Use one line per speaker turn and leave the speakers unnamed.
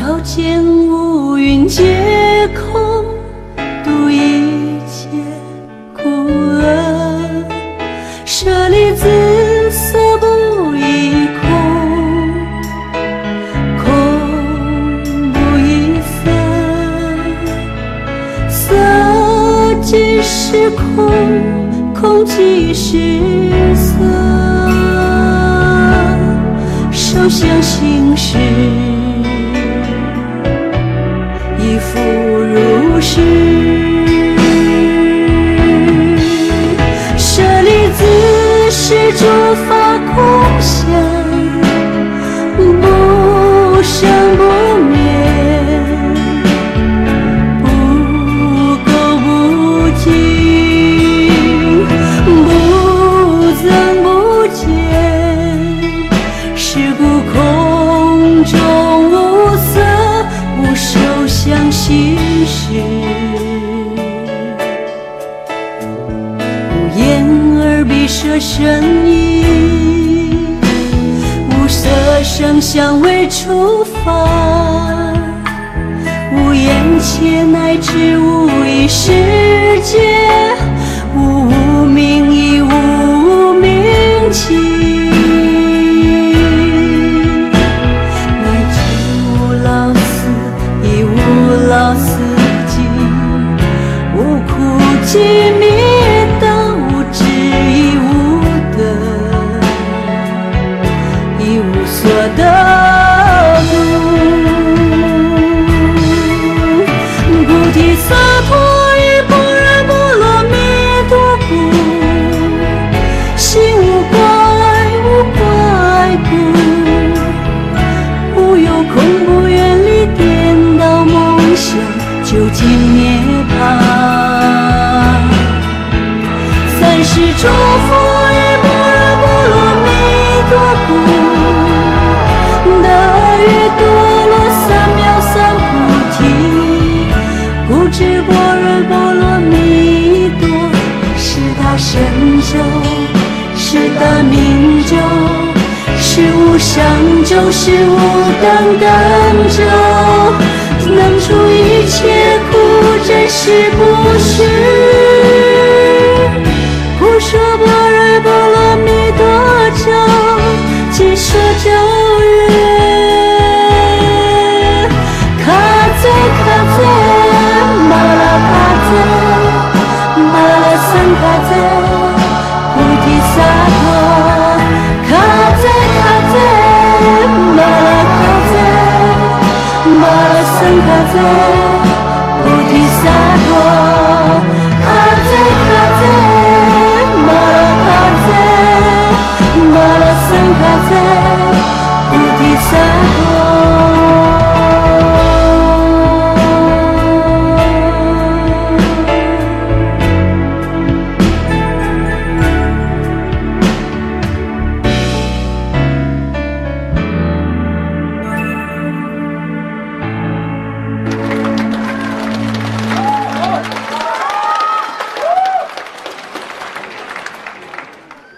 照见乌云皆空，度一切苦厄。舍利子，色不异空，空不异色，色即是空，空即是色。受想行识，亦复如是。舍利子，是诸法空相，不生不灭，不垢不净，不增不减。是故空中无色，无受想行识，无眼耳鼻舌身意，无色声香味触法，无眼前乃至无意识界，无无明亦无明尽。老死尽，无苦集灭道，无智亦无得，亦无所得度。菩提萨埵依般若波罗蜜多故，心无挂碍，无挂碍故，无有空，不远离颠倒梦想，究竟涅槃。三世诸佛依般若波罗蜜多故，得越多罗三藐三菩提。故知般若波罗蜜多，是大神咒，是大明咒，是无上咒，是无等等咒，能除一切苦，真实不虚。故说般若波罗蜜多咒，即说咒曰：卡贼卡贼，玛拉卡贼，玛拉僧卡贼，菩提萨埵，卡贼卡贼，玛拉卡贼，玛拉僧卡贼，菩提萨埵。